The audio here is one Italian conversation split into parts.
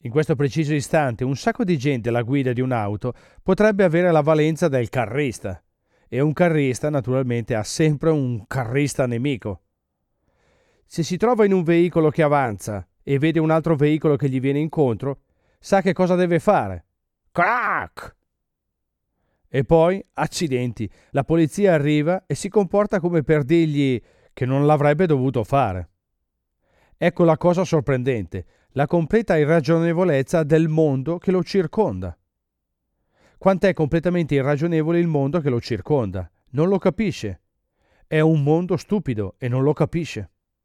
In questo preciso istante un sacco di gente alla guida di un'auto potrebbe avere la valenza del carrista, e un carrista naturalmente ha sempre un carrista nemico. Se si trova in un veicolo che avanza e vede un altro veicolo che gli viene incontro, sa che cosa deve fare. Crack! E poi, accidenti, la polizia arriva e si comporta come per dirgli che non l'avrebbe dovuto fare. Ecco la cosa sorprendente, la completa irragionevolezza del mondo che lo circonda. Quant'è completamente irragionevole il mondo che lo circonda? Non lo capisce. È un mondo stupido e non lo capisce.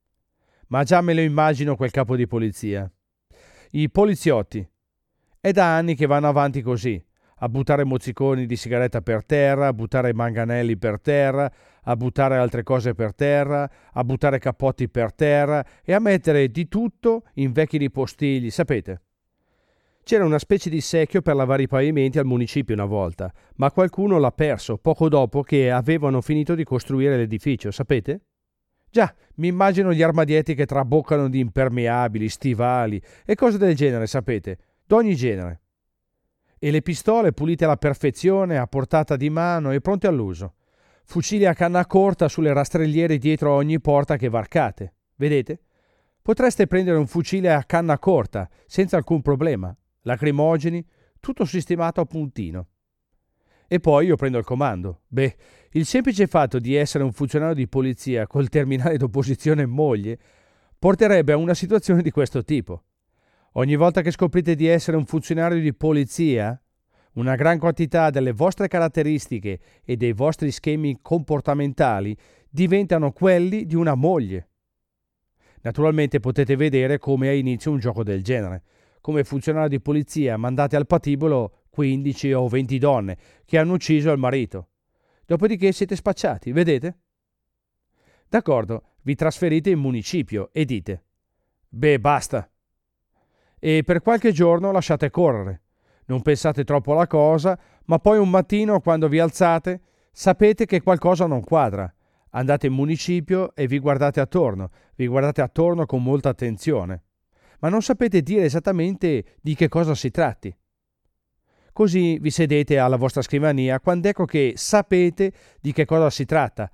Ma già me lo immagino quel capo di polizia. I poliziotti. È da anni che vanno avanti così, a buttare mozziconi di sigaretta per terra, a buttare manganelli per terra, a buttare altre cose per terra, a buttare cappotti per terra e a mettere di tutto in vecchi ripostigli, sapete. C'era una specie di secchio per lavare i pavimenti al municipio una volta, ma qualcuno l'ha perso poco dopo che avevano finito di costruire l'edificio, sapete? Già, mi immagino gli armadietti che traboccano di impermeabili, stivali e cose del genere, sapete, d'ogni genere. E le pistole pulite alla perfezione, a portata di mano e pronte all'uso. Fucili a canna corta sulle rastrelliere dietro a ogni porta che varcate. Vedete? Potreste prendere un fucile a canna corta, senza alcun problema. Lacrimogeni, tutto sistemato a puntino. E poi io prendo il comando. Beh, il semplice fatto di essere un funzionario di polizia col terminale d'opposizione in moglie porterebbe a una situazione di questo tipo. Ogni volta che scoprite di essere un funzionario di polizia, una gran quantità delle vostre caratteristiche e dei vostri schemi comportamentali diventano quelli di una moglie. Naturalmente potete vedere come ha inizio un gioco del genere. Come funzionario di polizia mandate al patibolo 15 o 20 donne che hanno ucciso il marito. Dopodiché siete spacciati, vedete? D'accordo, vi trasferite in municipio e dite: beh, basta. E per qualche giorno lasciate correre. Non pensate troppo alla cosa, ma poi un mattino, quando vi alzate, sapete che qualcosa non quadra. Andate in municipio e vi guardate attorno con molta attenzione, ma non sapete dire esattamente di che cosa si tratti. Così vi sedete alla vostra scrivania quando ecco che sapete di che cosa si tratta,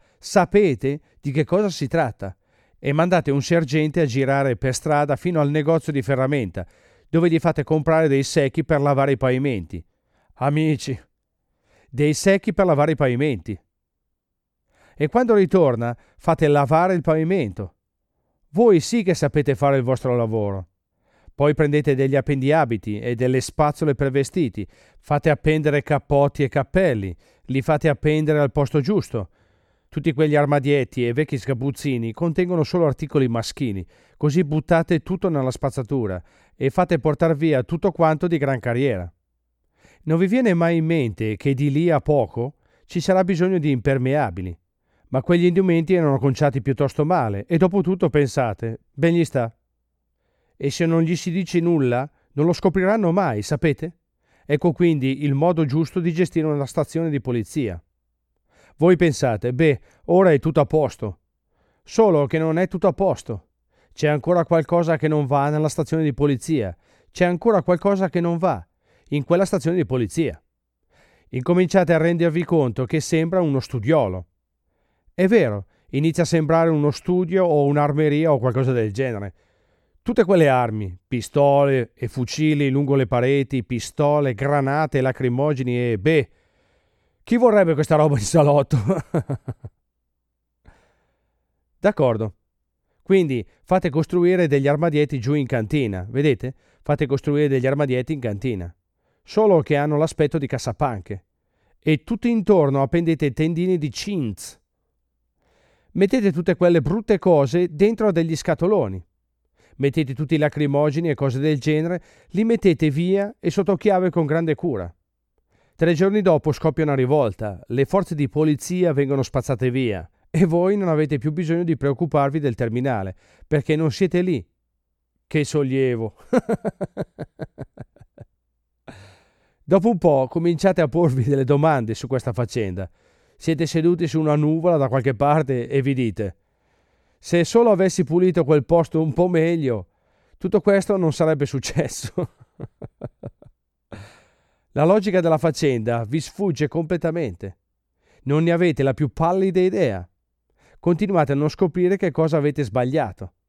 e mandate un sergente a girare per strada fino al negozio di ferramenta, dove gli fate comprare dei secchi per lavare i pavimenti. Amici, dei secchi per lavare i pavimenti. E quando ritorna fate lavare il pavimento. Voi sì che sapete fare il vostro lavoro. Poi prendete degli appendiabiti e delle spazzole per vestiti, fate appendere cappotti e cappelli, li fate appendere al posto giusto. Tutti quegli armadietti e vecchi sgabuzzini contengono solo articoli maschili, così buttate tutto nella spazzatura e fate portar via tutto quanto di gran carriera. Non vi viene mai in mente che di lì a poco ci sarà bisogno di impermeabili, ma quegli indumenti erano conciati piuttosto male e dopo tutto pensate, ben gli sta. E se non gli si dice nulla, non lo scopriranno mai, sapete? Ecco quindi il modo giusto di gestire una stazione di polizia. Voi pensate, beh, ora è tutto a posto. Solo che non è tutto a posto. C'è ancora qualcosa che non va nella stazione di polizia. C'è ancora qualcosa che non va in quella stazione di polizia. Incominciate a rendervi conto che sembra uno studiolo. È vero, inizia a sembrare uno studio o un'armeria o qualcosa del genere. Tutte quelle armi, pistole e fucili lungo le pareti, pistole, granate, lacrimogeni e, beh, chi vorrebbe questa roba in salotto? D'accordo. Quindi fate costruire degli armadietti giù in cantina, vedete? Fate costruire degli armadietti in cantina. Solo che hanno l'aspetto di cassapanche. E tutto intorno appendete tendini di chintz. Mettete tutte quelle brutte cose dentro a degli scatoloni. Mettete tutti i lacrimogeni e cose del genere, li mettete via e sotto chiave con grande cura. 3 giorni dopo scoppia una rivolta, le forze di polizia vengono spazzate via e voi non avete più bisogno di preoccuparvi del terminale, perché non siete lì. Che sollievo! Dopo un po' cominciate a porvi delle domande su questa faccenda. Siete seduti su una nuvola da qualche parte e vi dite: se solo avessi pulito quel posto un po' meglio, tutto questo non sarebbe successo. La logica della faccenda vi sfugge completamente. Non ne avete la più pallida idea. Continuate a non scoprire che cosa avete sbagliato.